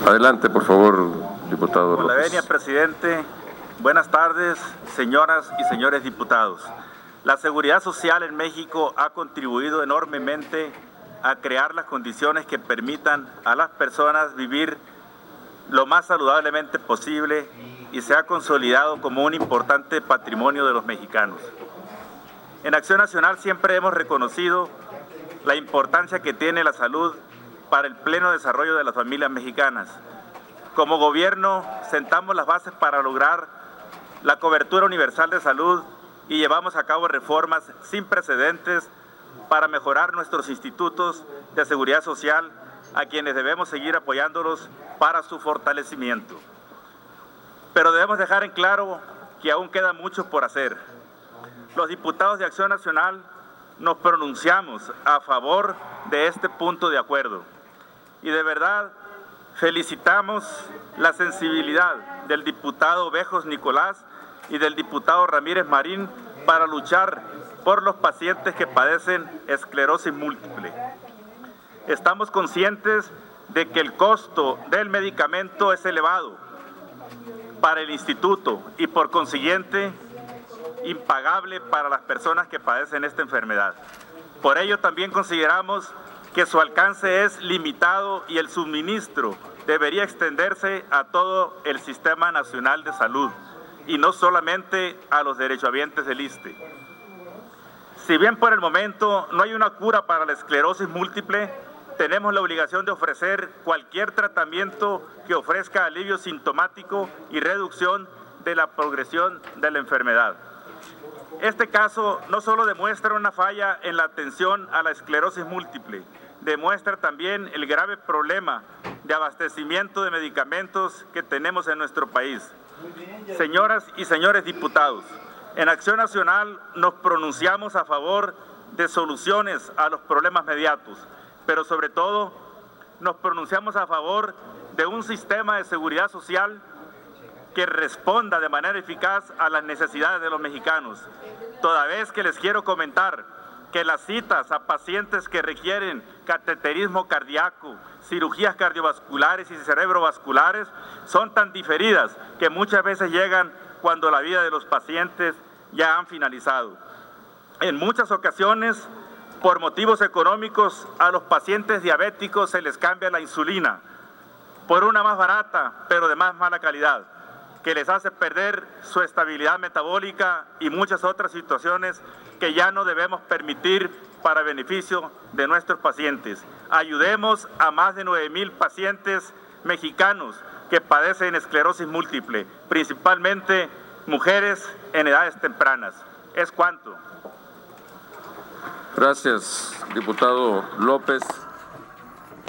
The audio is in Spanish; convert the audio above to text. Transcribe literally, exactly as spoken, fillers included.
Adelante, por favor, diputado Con la López. venia, presidente. Buenas tardes, señoras y señores diputados. La seguridad social en México ha contribuido enormemente a crear las condiciones que permitan a las personas vivir lo más saludablemente posible y se ha consolidado como un importante patrimonio de los mexicanos. En Acción Nacional siempre hemos reconocido la importancia que tiene la salud para el pleno desarrollo de las familias mexicanas. Como gobierno, sentamos las bases para lograr la cobertura universal de salud y llevamos a cabo reformas sin precedentes para mejorar nuestros institutos de seguridad social, a quienes debemos seguir apoyándolos para su fortalecimiento. Pero debemos dejar en claro que aún queda mucho por hacer. Los diputados de Acción Nacional nos pronunciamos a favor de este punto de acuerdo y de verdad felicitamos la sensibilidad del diputado Bejos Nicolás y del diputado Ramírez Marín para luchar por los pacientes que padecen esclerosis múltiple. Estamos conscientes de que el costo del medicamento es elevado para el instituto y por consiguiente impagable para las personas que padecen esta enfermedad. Por ello también consideramos que su alcance es limitado y el suministro debería extenderse a todo el Sistema Nacional de Salud y no solamente a los derechohabientes del I S S S T E. Si bien por el momento no hay una cura para la esclerosis múltiple, tenemos la obligación de ofrecer cualquier tratamiento que ofrezca alivio sintomático y reducción de la progresión de la enfermedad. Este caso no solo demuestra una falla en la atención a la esclerosis múltiple, demuestra también el grave problema de abastecimiento de medicamentos que tenemos en nuestro país. Señoras y señores diputados, en Acción Nacional nos pronunciamos a favor de soluciones a los problemas inmediatos, pero sobre todo nos pronunciamos a favor de un sistema de seguridad social que responda de manera eficaz a las necesidades de los mexicanos. Toda vez que les quiero comentar que las citas a pacientes que requieren cateterismo cardíaco, cirugías cardiovasculares y cerebrovasculares son tan diferidas que muchas veces llegan cuando la vida de los pacientes ya han finalizado. En muchas ocasiones, por motivos económicos, a los pacientes diabéticos se les cambia la insulina por una más barata, pero de más mala calidad, que les hace perder su estabilidad metabólica y muchas otras situaciones que ya no debemos permitir para beneficio de nuestros pacientes. Ayudemos a más de nueve mil pacientes mexicanos que padecen esclerosis múltiple, principalmente mujeres en edades tempranas. Es cuanto. Gracias, diputado López.